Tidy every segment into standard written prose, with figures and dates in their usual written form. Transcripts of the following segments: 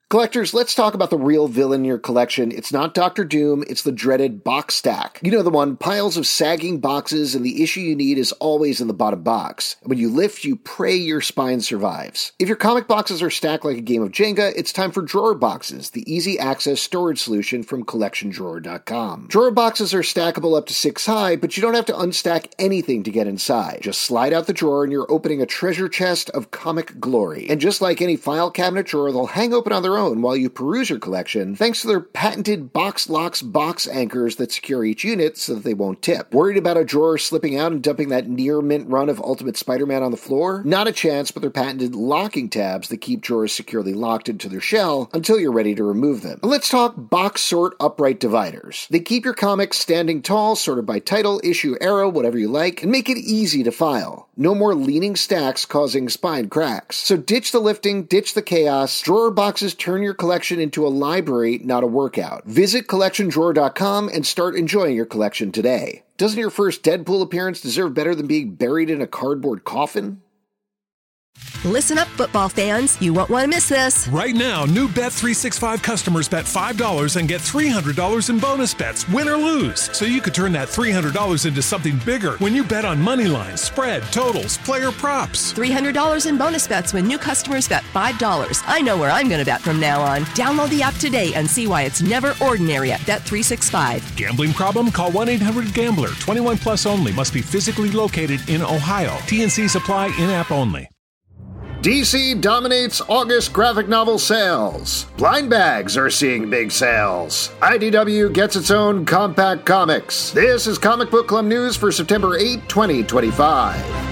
Collectors, let's talk about the real villain in your collection. It's not Dr. Doom, it's the dreaded box stack. You know the one, piles of sagging boxes, and the issue you need is always in the bottom box. And when you lift, you pray your spine survives. If your comic boxes are stacked like a game of Jenga, it's time for Drawer Boxes, the easy access storage solution from CollectionDrawer.com. Drawer boxes are stackable up to 6 high, but you don't have to unstack anything to get inside. Just slide out the drawer and you're opening a treasure chest of comic glory. And just like any file cabinet drawer, they'll hang open on their own while you peruse your collection, thanks to their patented box locks box anchors that secure each unit so that they won't tip. Worried about a drawer slipping out and dumping that near mint run of Ultimate Spider-Man on the floor? Not a chance, but their patented locking tabs that keep drawers securely locked into their shell until you're ready to remove them. Let's talk box sort upright dividers. They keep your comics standing tall, sorted by title, issue, era, whatever you like, and make it easy to file. No more leaning stacks causing spine cracks. So ditch the lifting, ditch the chaos. Drawer boxes turn your collection into a library, not a workout. Visit CollectionDrawer.com and start enjoying your collection today. Doesn't your first Deadpool appearance deserve better than being buried in a cardboard coffin? Listen up, football fans. You won't want to miss this. Right now, new Bet365 customers bet $5 and get $300 in bonus bets, win or lose. So you could turn that $300 into something bigger when you bet on money lines, spread, totals, player props. $300 in bonus bets when new customers bet $5. I know where I'm going to bet from now on. Download the app today and see why it's never ordinary at Bet365. Gambling problem? Call 1-800-GAMBLER. 21 plus only. Must be physically located in Ohio. T&Cs apply. In-app only. DC dominates August graphic novel sales. Blind Bags are seeing big sales. IDW gets its own compact comics. This is Comic Book Club news for September 8, 2025.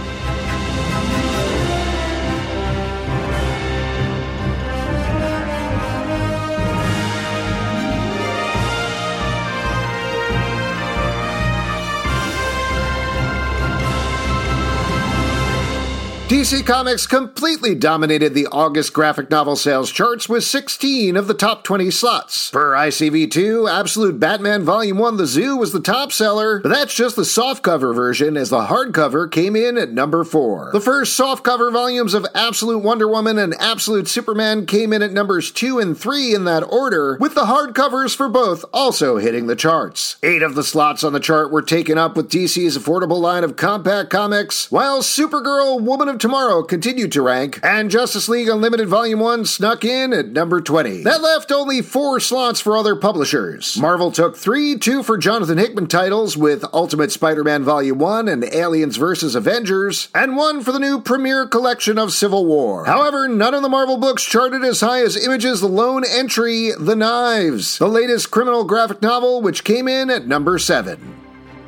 DC Comics completely dominated the August graphic novel sales charts with 16 of the top 20 slots. Per ICV2, Absolute Batman Volume 1 The Zoo was the top seller, but that's just the softcover version, as the hardcover came in at number 4. The first softcover volumes of Absolute Wonder Woman and Absolute Superman came in at numbers 2 and 3 in that order, with the hardcovers for both also hitting the charts. 8 of the slots on the chart were taken up with DC's affordable line of compact comics, while Supergirl, Woman of Tomorrow continued to rank, and Justice League Unlimited Volume 1 snuck in at number 20. That left only 4 slots for other publishers. Marvel took 3, 2 for Jonathan Hickman titles with Ultimate Spider-Man Volume 1 and Aliens vs. Avengers, and 1 for the new premiere collection of Civil War. However, none of the Marvel books charted as high as Image's lone entry, The Knives, the latest criminal graphic novel, which came in at number 7.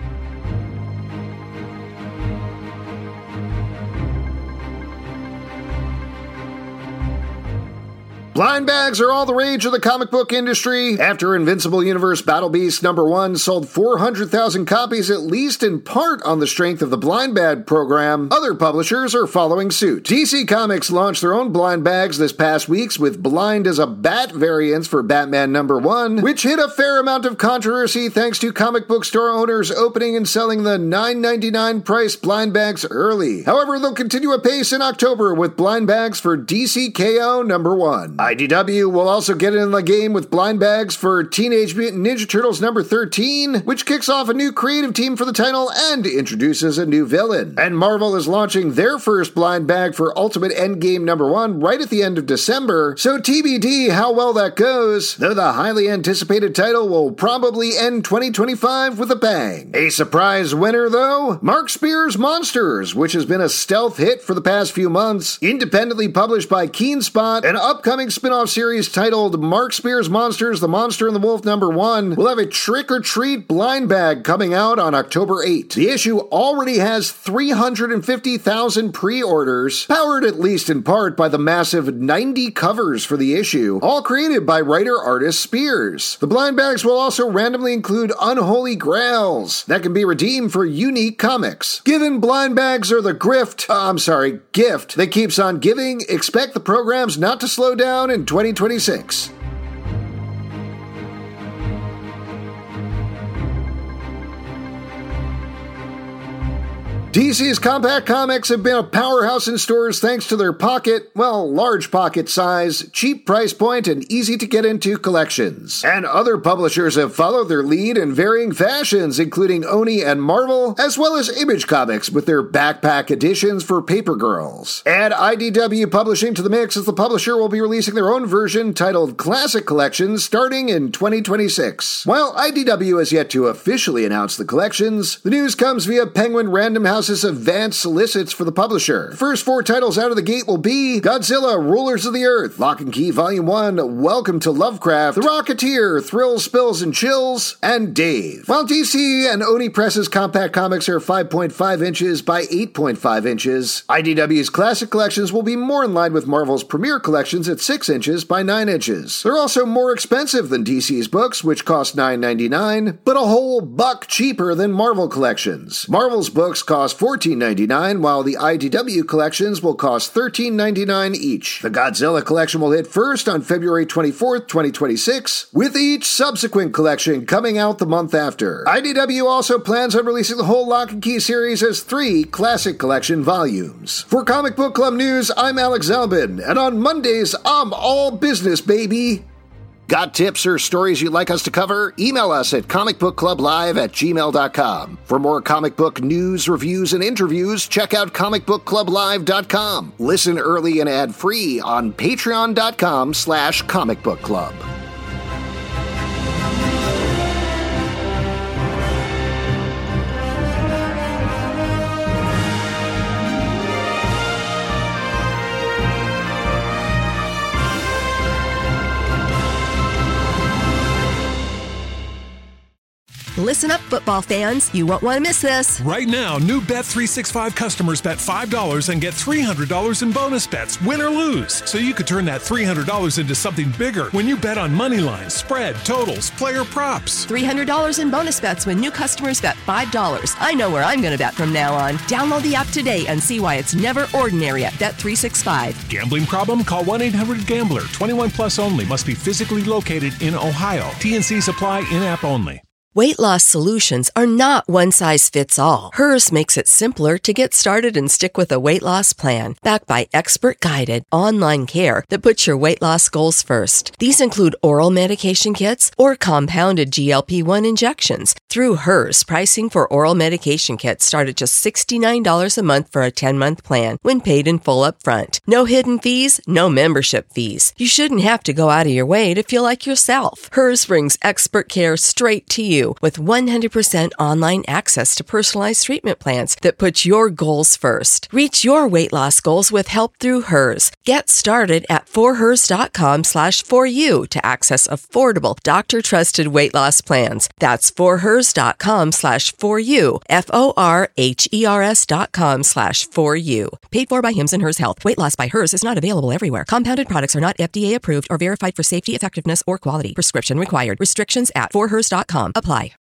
Blind bags are all the rage of the comic book industry. After Invincible Universe Battle Beast number 1 sold 400,000 copies at least in part on the strength of the blind bag program, other publishers are following suit. DC Comics launched their own blind bags this past week with Blind as a Bat variants for Batman number 1, which hit a fair amount of controversy thanks to comic book store owners opening and selling the $9.99 price blind bags early. However, they'll continue apace in October with blind bags for DC KO number 1. IDW will also get in the game with blind bags for Teenage Mutant Ninja Turtles number 13, which kicks off a new creative team for the title and introduces a new villain. And Marvel is launching their first blind bag for Ultimate Endgame number 1 right at the end of December, so TBD how well that goes, though the highly anticipated title will probably end 2025 with a bang. A surprise winner, though? Mark Spears' Monsters, which has been a stealth hit for the past few months, independently published by Keenspot, an upcoming spin-off series titled Mark Spears' Monsters, The Monster and the Wolf number 1 will have a trick-or-treat blind bag coming out on October 8. The issue already has 350,000 pre-orders, powered at least in part by the massive 90 covers for the issue, all created by writer-artist Spears. The blind bags will also randomly include Unholy Grails that can be redeemed for unique comics. Given blind bags are the gift that keeps on giving, expect the programs not to slow down in 2026. DC's Compact Comics have been a powerhouse in stores thanks to their large pocket size, cheap price point, and easy to get into collections. And other publishers have followed their lead in varying fashions, including Oni and Marvel, as well as Image Comics with their backpack editions for Paper Girls. Add IDW Publishing to the mix, as the publisher will be releasing their own version titled Classic Collections starting in 2026. While IDW has yet to officially announce the collections, the news comes via Penguin Random House's advanced solicits for the publisher. The first 4 titles out of the gate will be Godzilla, Rulers of the Earth, Lock and Key Volume 1, Welcome to Lovecraft, The Rocketeer, Thrills, Spills, and Chills, and Dave. While DC and Oni Press's Compact Comics are 5.5 inches by 8.5 inches, IDW's Classic Collections will be more in line with Marvel's Premier Collections at 6 inches by 9 inches. They're also more expensive than DC's books, which cost $9.99, but a whole $1 cheaper than Marvel Collections. Marvel's books cost $14.99, while the IDW collections will cost $13.99 each. The Godzilla collection will hit first on February 24th, 2026, with each subsequent collection coming out the month after. IDW also plans on releasing the whole Lock and Key series as 3 Classic Collection volumes. For Comic Book Club News, I'm Alex Zalbin, and on Mondays, I'm all business, baby! Got tips or stories you'd like us to cover? Email us at comicbookclublive@gmail.com. For more comic book news, reviews, and interviews, check out comicbookclublive.com. Listen early and ad-free on patreon.com/comicbookclub. Listen up, football fans. You won't want to miss this. Right now, new Bet365 customers bet $5 and get $300 in bonus bets, win or lose. So you could turn that $300 into something bigger when you bet on money lines, spread, totals, player props. $300 in bonus bets when new customers bet $5. I know where I'm going to bet from now on. Download the app today and see why it's never ordinary at Bet365. Gambling problem? Call 1-800-GAMBLER. 21 plus only. Must be physically located in Ohio. T&Cs apply. In-app only. Weight loss solutions are not one size fits all. Hers makes it simpler to get started and stick with a weight loss plan, backed by expert-guided online care that puts your weight loss goals first. These include oral medication kits or compounded GLP-1 injections. Through Hers, pricing for oral medication kits start at just $69 a month for a 10-month plan when paid in full upfront. No hidden fees, no membership fees. You shouldn't have to go out of your way to feel like yourself. Hers brings expert care straight to you with 100% online access to personalized treatment plans that put your goals first. Reach your weight loss goals with help through Hers. Get started at forhers.com/4u to access affordable, doctor-trusted weight loss plans. That's forhers.com/4u, forhers.com/4u. Paid for by Hims and Hers Health. Weight loss by Hers is not available everywhere. Compounded products are not FDA approved or verified for safety, effectiveness, or quality. Prescription required. Restrictions at forhers.com. Apply.